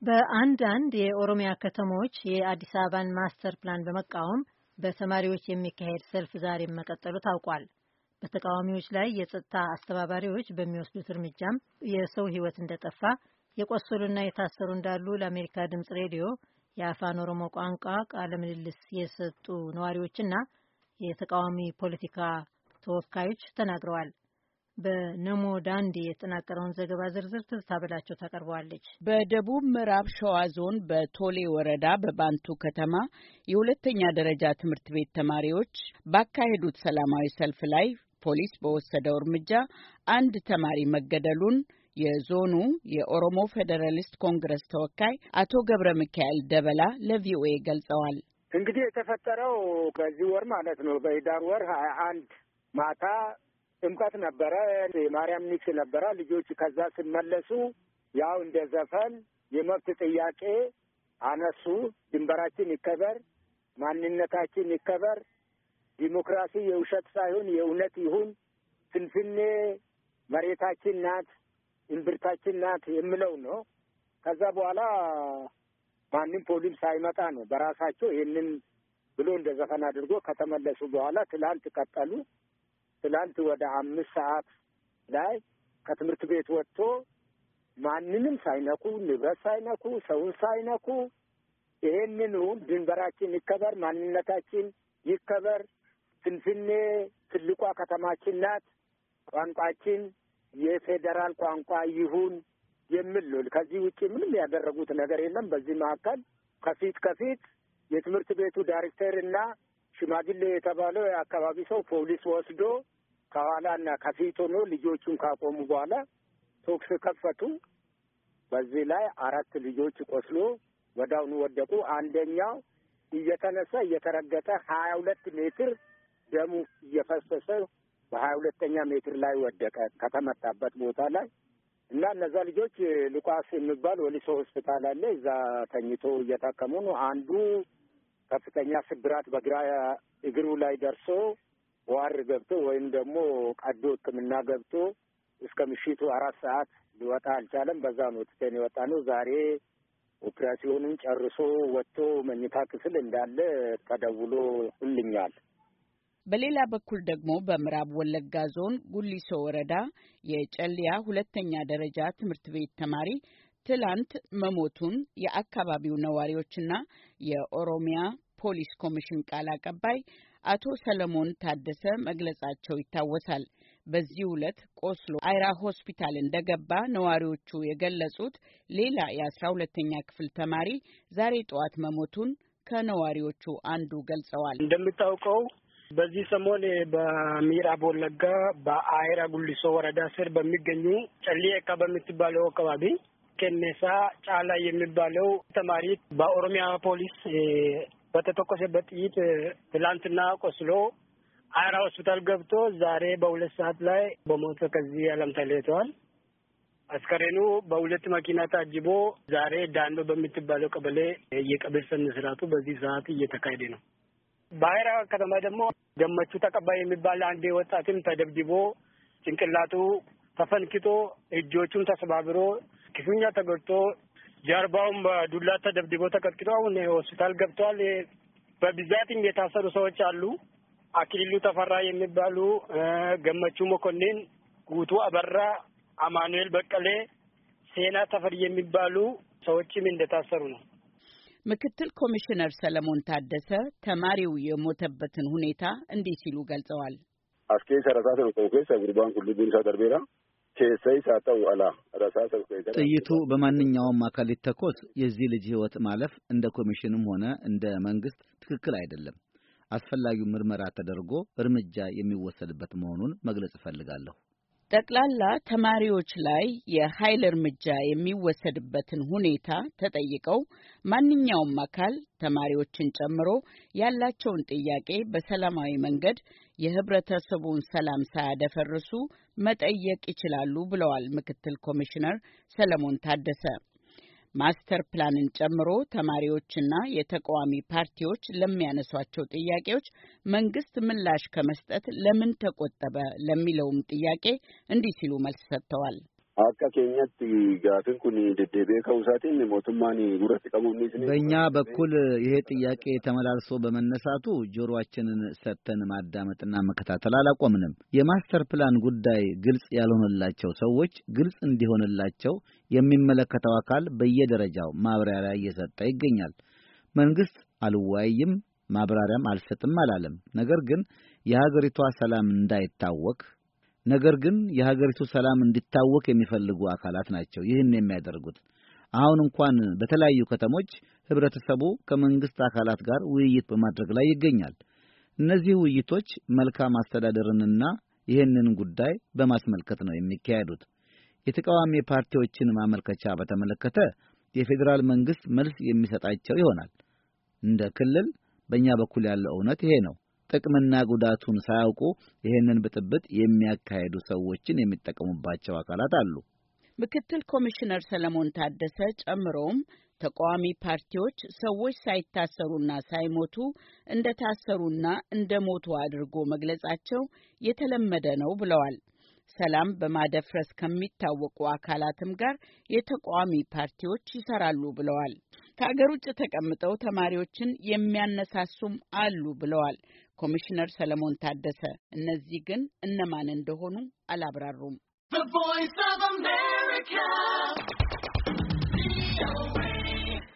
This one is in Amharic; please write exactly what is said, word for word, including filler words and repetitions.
በአንዳንድ የኦሮሚያ ከተሞች የአዲስ አበባን ማስተር ፕላን በመቃወም በተማሪዎች የሚካሄድ ሰልፍ ዛሬ መቀጠሉ ታውቋል። በተቃዋሚዎች ላይ የጸጥታ አስተባባሪዎች በሚወስዱት እርምጃም የሰው ሕይወት እንደጠፋ የቆሰሉና የታሰሩ እንዳሉ ለአሜሪካ ድምጽ ሬዲዮ የአፋን ኦሮሞ ቋንቋ ቃለ ምልልስ የሰጡ ነዋሪዎችና የተቃዋሚ ፖለቲካ ተወካዮች ተናግረዋል። በነሞ ዳንዲ የተጠናቀረውን ዘገባ ዝርዝር ትዝታ በላቸው ታቀርበዋለች። በደቡብ ምዕራብ ሸዋ ዞን በቶሌ ወረዳ በባንቱ ከተማ የሁለተኛ ደረጃ ትምህርት ቤት ተማሪዎች ባካሄዱት ሰላማዊ ሰልፍ ላይ ፖሊስ በወሰደው እርምጃ አንድ ተማሪ መገደሉን የዞኑ የኦሮሞ ፌዴራሊስት ኮንግረስ ተወካይ አቶ ገብረ ሚካኤል ደበላ ለቪኦኤ ገልጸዋል። እንግዲህ የተፈጠረው በዚህ ወር ማለት ነው በህዳር ወር ሀያ አንድ ማታ ጥምቀት ነበረ። የማርያም ንግስ ነበረ። ልጆች ከዛ ሲመለሱ ያው እንደ ዘፈን የመብት ጥያቄ አነሱ። ድንበራችን ይከበር፣ ማንነታችን ይከበር፣ ዲሞክራሲ የውሸት ሳይሆን የእውነት ይሁን፣ ፍንፍኔ መሬታችን ናት፣ እምብርታችን ናት የሚለው ነው። ከዛ በኋላ ማንም ፖሊስ ሳይመጣ ነው በራሳቸው ይህንን ብሎ እንደ ዘፈን አድርጎ ከተመለሱ በኋላ ትላንት ቀጠሉ። ትላንት ወደ አምስት ሰዓት ላይ ከትምህርት ቤት ወጥቶ ማንንም ሳይነኩ ንብረት ሳይነኩ ሰውን ሳይነኩ ይሄንኑ ድንበራችን ይከበር፣ ማንነታችን ይከበር፣ ፍንፍኔ ትልቋ ከተማችን ናት፣ ቋንቋችን የፌዴራል ቋንቋ ይሁን የሚል ነው። ከዚህ ውጪ ምንም ያደረጉት ነገር የለም። በዚህ መካከል ከፊት ከፊት የትምህርት ቤቱ ዳይሬክተር እና ሽማግሌ የተባለው የአካባቢ ሰው ፖሊስ ወስዶ ከኋላና ከፊት ሆኖ ልጆቹን ካቆሙ በኋላ ተኩስ ከፈቱ። በዚህ ላይ አራት ልጆች ቆስሎ ወዳውኑ ወደቁ። አንደኛው እየተነሳ እየተረገጠ ሀያ ሁለት ሜትር ደሙ እየፈሰሰ በሀያ ሁለተኛ ሜትር ላይ ወደቀ ከተመታበት ቦታ ላይ እና እነዛ ልጆች ሉቃስ የሚባል ወሊሶ ሆስፒታል አለ፣ እዛ ተኝቶ እየታከሙ ነው። አንዱ ከፍተኛ ስብራት በግራ እግሩ ላይ ደርሶ ዋር ገብቶ ወይም ደግሞ ቀዶ ሕክምና ገብቶ እስከ ምሽቱ አራት ሰዓት ሊወጣ አልቻለም። በዛ ነው ትተን የወጣ ነው። ዛሬ ኦፕሬሽኑን ጨርሶ ወጥቶ መኝታ ክፍል እንዳለ ተደውሎልኛል። በሌላ በኩል ደግሞ በምዕራብ ወለጋ ዞን ጉሊሶ ወረዳ የጨልያ ሁለተኛ ደረጃ ትምህርት ቤት ተማሪ ትላንት መሞቱን የአካባቢው ነዋሪዎችና የኦሮሚያ ፖሊስ ኮሚሽን ቃል አቀባይ አቶ ሰለሞን ታደሰ መግለጻቸው ይታወሳል። በዚህ ዕለት ቆስሎ አይራ ሆስፒታል እንደገባ ነዋሪዎቹ የገለጹት ሌላ የአስራ ሁለተኛ ክፍል ተማሪ ዛሬ ጠዋት መሞቱን ከነዋሪዎቹ አንዱ ገልጸዋል። እንደምታውቀው በዚህ ሰሞን በምዕራብ ወለጋ በአይራ ጉሊሶ ወረዳ ስር በሚገኙ ጨሊየካ በምትባለው አካባቢ ከነሳ ጫላ የሚባለው ተማሪ በኦሮሚያ ፖሊስ በተተኮሰበት ጥይት ትላንትና ቆስሎ አይራ ሆስፒታል ገብቶ ዛሬ በሁለት ሰዓት ላይ በሞት ከዚህ ዓለም ተለይቷል። አስከሬኑ በሁለት መኪና ታጅቦ ዛሬ ዳንዶ በምትባለው ቀበሌ የቀብር ስነ ስርዓቱ በዚህ ሰዓት እየተካሄደ ነው። በአይራ ከተማ ደግሞ ገመቹ ተቀባይ የሚባል አንድ ወጣትም ተደብድቦ ጭንቅላቱ ተፈንክቶ እጆቹም ተሰባብሮ ክፉኛ ተጎድቶ ጀርባውም በዱላ ተደብድቦ ተቀጥቅጦ አሁን ሆስፒታል ገብቷል። በብዛትም የታሰሩ ሰዎች አሉ። አክሊሉ ተፈራ የሚባሉ፣ ገመቹ መኮንን፣ ጉቱ አበራ፣ አማኑኤል በቀሌ፣ ሴና ተፈሪ የሚባሉ ሰዎችም እንደታሰሩ ነው። ምክትል ኮሚሽነር ሰለሞን ታደሰ ተማሪው የሞተበትን ሁኔታ እንዲህ ሲሉ ገልጸዋል። አስኬ ሰራሳተ ነው ኮንኩስ ጉርባን ሁሉ ቢንሳ ደርቤራ ከሰይ ሳታው አላ ራሳተ ጥይቱ በማንኛውም አካል ሊተኮስ የዚህ ልጅ ህይወት ማለፍ እንደ ኮሚሽንም ሆነ እንደ መንግስት ትክክል አይደለም። አስፈላጊው ምርመራ ተደርጎ እርምጃ የሚወሰድበት መሆኑን መግለጽ እፈልጋለሁ። ጠቅላላ ተማሪዎች ላይ የኃይል እርምጃ የሚወሰድበትን ሁኔታ ተጠይቀው ማንኛውም አካል ተማሪዎችን ጨምሮ ያላቸውን ጥያቄ በሰላማዊ መንገድ የህብረተሰቡን ሰላም ሳያደፈርሱ መጠየቅ ይችላሉ ብለዋል ምክትል ኮሚሽነር ሰለሞን ታደሰ። ማስተር ፕላንን ጨምሮ ተማሪዎችና የተቃዋሚ ፓርቲዎች ለሚያነሷቸው ጥያቄዎች መንግስት ምላሽ ከመስጠት ለምን ተቆጠበ ለሚለውም ጥያቄ እንዲህ ሲሉ መልስ ሰጥተዋል። akka keenyatti gaafin kun deddeebi'ee ka'uusaatiin mootummaan guratti qabuunis በእኛ በኩል ይሄ ጥያቄ ተመላልሶ በመነሳቱ ጆሮአችንን ሰተን ማዳመጥና መከታተል አላቆምንም። የማስተር ፕላን ጉዳይ ግልጽ ያልሆነላቸው ሰዎች ግልጽ እንዲሆንላቸው የሚመለከተው አካል በየደረጃው ማብራሪያ እየሰጠ ይገኛል። መንግስት አልወያይም ማብራሪያም አልሰጥም አላለም። ነገር ግን የሀገሪቷ ሰላም እንዳይታወክ ነገር ግን የሀገሪቱ ሰላም እንዲታወክ የሚፈልጉ አካላት ናቸው ይህን የሚያደርጉት። አሁን እንኳን በተለያዩ ከተሞች ህብረተሰቡ ከመንግስት አካላት ጋር ውይይት በማድረግ ላይ ይገኛል። እነዚህ ውይይቶች መልካም አስተዳደርንና ይህንን ጉዳይ በማስመልከት ነው የሚካሄዱት። የተቃዋሚ ፓርቲዎችን ማመልከቻ በተመለከተ የፌዴራል መንግስት መልስ የሚሰጣቸው ይሆናል። እንደ ክልል በእኛ በኩል ያለው እውነት ይሄ ነው። ጥቅምና ጉዳቱን ሳያውቁ ይሄንን ብጥብጥ የሚያካሂዱ ሰዎችን የሚጠቀሙባቸው አካላት አሉ። ምክትል ኮሚሽነር ሰለሞን ታደሰ ጨምሮም ተቃዋሚ ፓርቲዎች ሰዎች ሳይታሰሩና ሳይሞቱ እንደታሰሩና እንደሞቱ አድርጎ መግለጻቸው የተለመደ ነው ብለዋል። ሰላም በማደፍረስ ከሚታወቁ አካላትም ጋር የተቃዋሚ ፓርቲዎች ይሰራሉ ብለዋል። ከአገር ውጭ ተቀምጠው ተማሪዎችን የሚያነሳሱም አሉ ብለዋል ኮሚሽነር ሰለሞን ታደሰ። እነዚህ ግን እነማን እንደሆኑ አላብራሩም።